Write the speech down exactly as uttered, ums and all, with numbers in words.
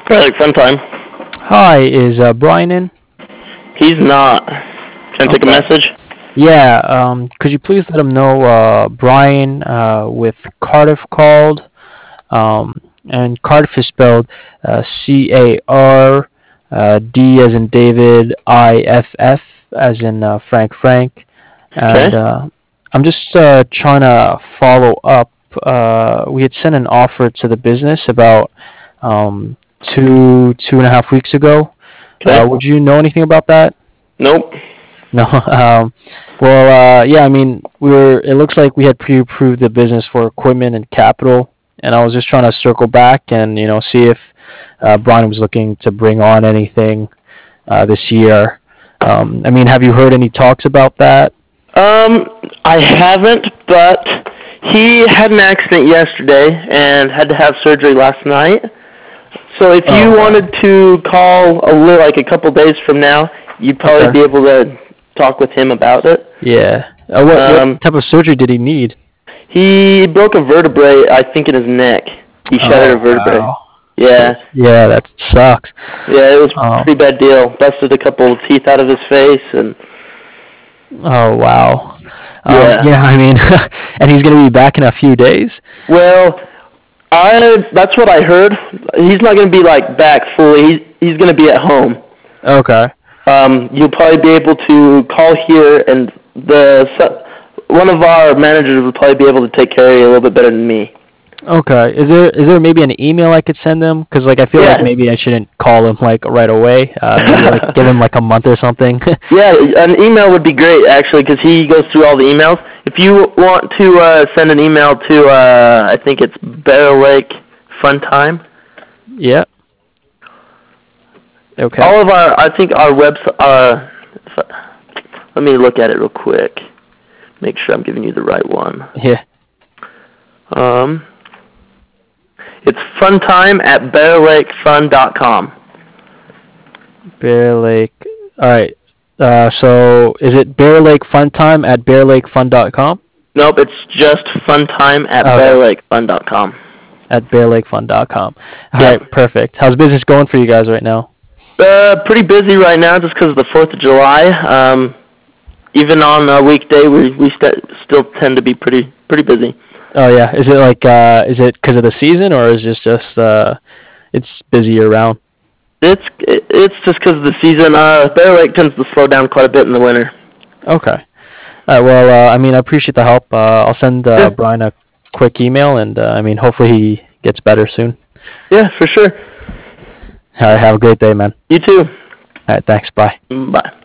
Bear Lake Fun Time. Hi, is uh, Brian in? He's not. Can I take a Okay. message? Yeah, um, could you please let him know uh, Brian uh, with Cardiff called? Um, and Cardiff is spelled uh, C A R uh, D as in David, I F F as in uh, Frank Frank. Okay. And uh, I'm just uh, trying to follow up. Uh, we had sent an offer to the business about um, two, two and a half weeks ago. Uh, Okay. would you know anything about that? Nope. No. Um, well, uh, yeah. I mean, we were. It looks like we had pre-approved the business for equipment and capital, and I was just trying to circle back and you know see if uh, Brian was looking to bring on anything uh, this year. Um, I mean, have you heard any talks about that? Um, I haven't, but he had an accident yesterday and had to have surgery last night. So if you Oh, wow. wanted to call a little, like a couple days from now, you'd probably Okay. be able to talk with him about it. Yeah. Uh, what what Um, type of surgery did he need? he broke a vertebrae, I think, in his neck. He shattered a Oh, vertebrae. wow. Yeah. Yeah, that sucks. Yeah, it was a Um. pretty bad deal. Busted a couple of teeth out of his face, and Oh, wow. Um. yeah. Yeah. I mean, and he's gonna be back in a few days. Well, I that's what I heard. He's not going to be like back fully. He's he's going to be at home. Okay. Um, you'll probably be able to call here, and the one of our managers will probably be able to take care of you a little bit better than me. Okay. Is there is there maybe an email I could send him? Because like I feel like Yeah. maybe I shouldn't call him like right away. Uh, maybe like give him like a month or something. Yeah, an email would be great actually, because he goes through all the emails. If you want to uh, send an email to, uh, I think it's Bear Lake Fun Time. Yeah. Okay. All of our, I think our website. Uh, let me look at it real quick. Make sure I'm giving you the right one. Yeah. Um, it's funtime at bear lake fun dot com. Bear Lake. All right. Uh, so is it Bear Lake Fun Time at bear lake fun dot com? Nope, it's just funtime at bear Okay. lake fun dot com. At bear lake fun dot com. All Yep. right. Perfect. How's business going for you guys right now? Uh, pretty busy right now just because of the fourth of July. Um, even on a weekday, we we st- still tend to be pretty pretty busy. Oh yeah. Is it like uh, is it because of the season or is it just uh, it's busy year round? It's it, it's just because of the season. Uh, Bear Lake tends to slow down quite a bit in the winter. Okay. All right. Well, uh, I mean, I appreciate the help. Uh, I'll send uh, Yeah, Brian a quick email, and uh, I mean, hopefully he gets better soon. yeah, for sure. All right. Have a great day, man. You too. All right. Thanks. Bye. Bye.